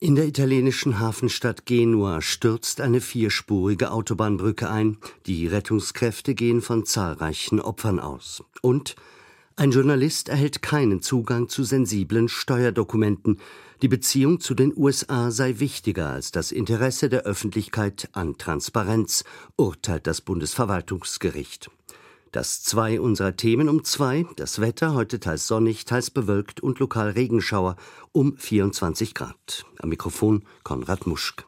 In der italienischen Hafenstadt Genua stürzt eine vierspurige Autobahnbrücke ein. Die Rettungskräfte gehen von zahlreichen Opfern aus. Und ein Journalist erhält keinen Zugang zu sensiblen Steuerdokumenten. Die Beziehung zu den USA sei wichtiger als das Interesse der Öffentlichkeit an Transparenz, urteilt das Bundesverwaltungsgericht. Das 2 unserer Themen um 2, das Wetter, heute teils sonnig, teils bewölkt und lokal Regenschauer um 24 Grad. Am Mikrofon Konrad Muschk.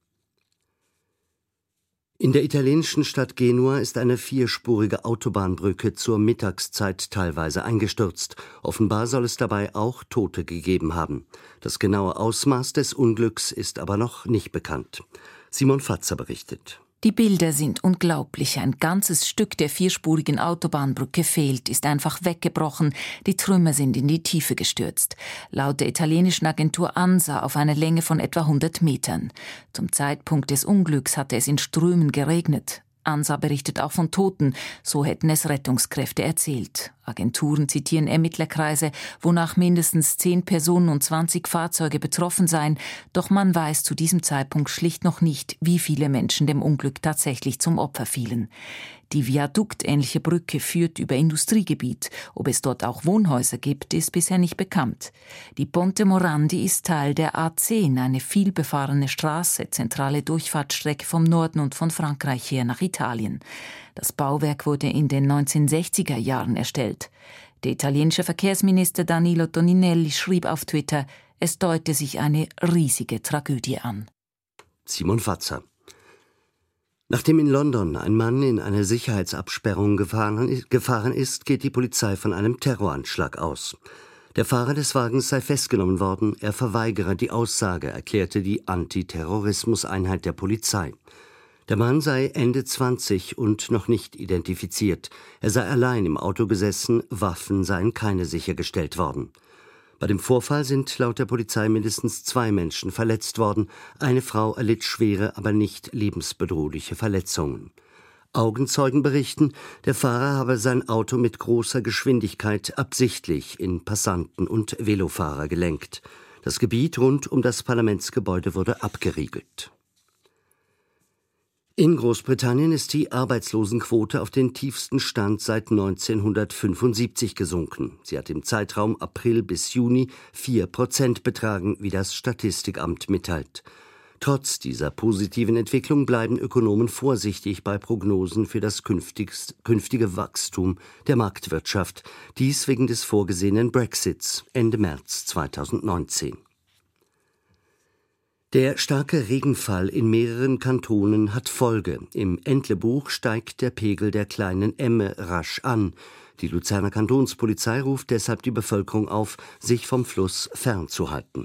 In der italienischen Stadt Genua ist eine vierspurige Autobahnbrücke zur Mittagszeit teilweise eingestürzt. Offenbar soll es dabei auch Tote gegeben haben. Das genaue Ausmaß des Unglücks ist aber noch nicht bekannt. Simon Fatzer berichtet. Die Bilder sind unglaublich. Ein ganzes Stück der vierspurigen Autobahnbrücke fehlt, ist einfach weggebrochen. Die Trümmer sind in die Tiefe gestürzt. Laut der italienischen Agentur ANSA auf einer Länge von etwa 100 Metern. Zum Zeitpunkt des Unglücks hatte es in Strömen geregnet. ANSA berichtet auch von Toten, so hätten es Rettungskräfte erzählt. Agenturen zitieren Ermittlerkreise, wonach mindestens 10 Personen und 20 Fahrzeuge betroffen seien. Doch man weiß zu diesem Zeitpunkt schlicht noch nicht, wie viele Menschen dem Unglück tatsächlich zum Opfer fielen. Die viaduktähnliche Brücke führt über Industriegebiet. Ob es dort auch Wohnhäuser gibt, ist bisher nicht bekannt. Die Ponte Morandi ist Teil der A10, eine vielbefahrene Straße, zentrale Durchfahrtsstrecke vom Norden und von Frankreich her nach Italien. Das Bauwerk wurde in den 1960er Jahren erstellt. Der italienische Verkehrsminister Danilo Toninelli schrieb auf Twitter, es deute sich eine riesige Tragödie an. Simon Fatzer. Nachdem in London ein Mann in eine Sicherheitsabsperrung gefahren ist, geht die Polizei von einem Terroranschlag aus. Der Fahrer des Wagens sei festgenommen worden, er verweigere die Aussage, erklärte die Antiterrorismuseinheit der Polizei. Der Mann sei Ende 20 und noch nicht identifiziert. Er sei allein im Auto gesessen, Waffen seien keine sichergestellt worden. Bei dem Vorfall sind laut der Polizei mindestens 2 Menschen verletzt worden. Eine Frau erlitt schwere, aber nicht lebensbedrohliche Verletzungen. Augenzeugen berichten, der Fahrer habe sein Auto mit großer Geschwindigkeit absichtlich in Passanten und Velofahrer gelenkt. Das Gebiet rund um das Parlamentsgebäude wurde abgeriegelt. In Großbritannien ist die Arbeitslosenquote auf den tiefsten Stand seit 1975 gesunken. Sie hat im Zeitraum April bis Juni 4% betragen, wie das Statistikamt mitteilt. Trotz dieser positiven Entwicklung bleiben Ökonomen vorsichtig bei Prognosen für das künftige Wachstum der Marktwirtschaft. Dies wegen des vorgesehenen Brexits Ende März 2019. Der starke Regenfall in mehreren Kantonen hat Folge. Im Entlebuch steigt der Pegel der kleinen Emme rasch an. Die Luzerner Kantonspolizei ruft deshalb die Bevölkerung auf, sich vom Fluss fernzuhalten.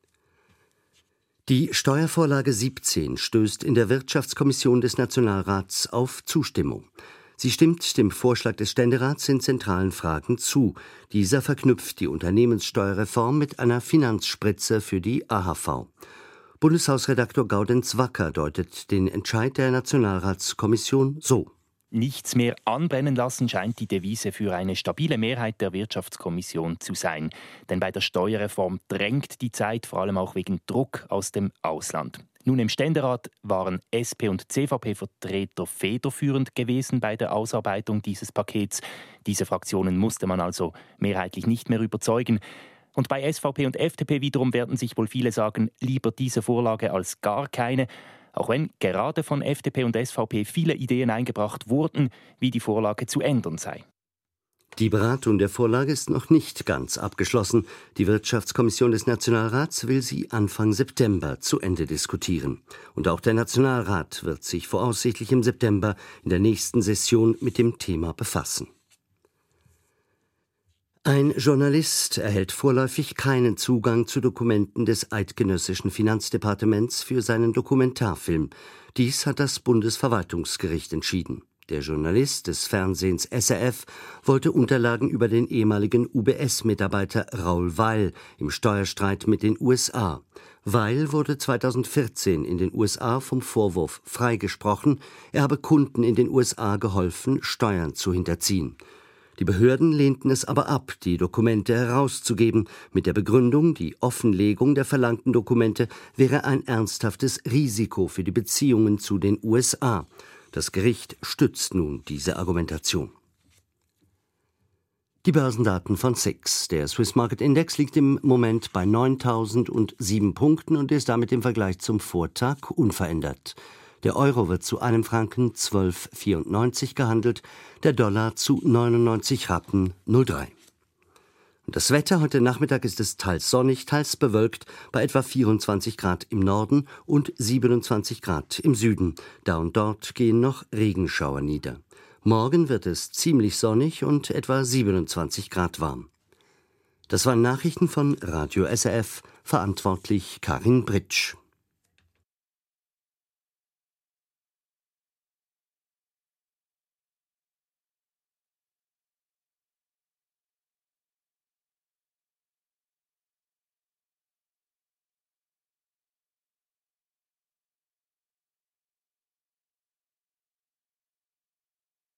Die Steuervorlage 17 stößt in der Wirtschaftskommission des Nationalrats auf Zustimmung. Sie stimmt dem Vorschlag des Ständerats in zentralen Fragen zu. Dieser verknüpft die Unternehmenssteuerreform mit einer Finanzspritze für die AHV. Bundeshausredaktor Gaudenz Wacker deutet den Entscheid der Nationalratskommission so. Nichts mehr anbrennen lassen scheint die Devise für eine stabile Mehrheit der Wirtschaftskommission zu sein. Denn bei der Steuerreform drängt die Zeit, vor allem auch wegen Druck aus dem Ausland. Nun, im Ständerat waren SP- und CVP-Vertreter federführend gewesen bei der Ausarbeitung dieses Pakets. Diese Fraktionen musste man also mehrheitlich nicht mehr überzeugen. Und bei SVP und FDP wiederum werden sich wohl viele sagen, lieber diese Vorlage als gar keine. Auch wenn gerade von FDP und SVP viele Ideen eingebracht wurden, wie die Vorlage zu ändern sei. Die Beratung der Vorlage ist noch nicht ganz abgeschlossen. Die Wirtschaftskommission des Nationalrats will sie Anfang September zu Ende diskutieren. Und auch der Nationalrat wird sich voraussichtlich im September in der nächsten Session mit dem Thema befassen. Ein Journalist erhält vorläufig keinen Zugang zu Dokumenten des eidgenössischen Finanzdepartements für seinen Dokumentarfilm. Dies hat das Bundesverwaltungsgericht entschieden. Der Journalist des Fernsehens SRF wollte Unterlagen über den ehemaligen UBS-Mitarbeiter Raoul Weil im Steuerstreit mit den USA. Weil wurde 2014 in den USA vom Vorwurf freigesprochen, er habe Kunden in den USA geholfen, Steuern zu hinterziehen. Die Behörden lehnten es aber ab, die Dokumente herauszugeben, mit der Begründung, die Offenlegung der verlangten Dokumente wäre ein ernsthaftes Risiko für die Beziehungen zu den USA. Das Gericht stützt nun diese Argumentation. Die Börsendaten von SIX. Der Swiss Market Index liegt im Moment bei 9.007 Punkten und ist damit im Vergleich zum Vortag unverändert. Der Euro wird zu einem Franken 12,94 gehandelt, der Dollar zu 99 Rappen 03. Und das Wetter heute Nachmittag ist es teils sonnig, teils bewölkt, bei etwa 24 Grad im Norden und 27 Grad im Süden. Da und dort gehen noch Regenschauer nieder. Morgen wird es ziemlich sonnig und etwa 27 Grad warm. Das waren Nachrichten von Radio SRF, verantwortlich Karin Britsch.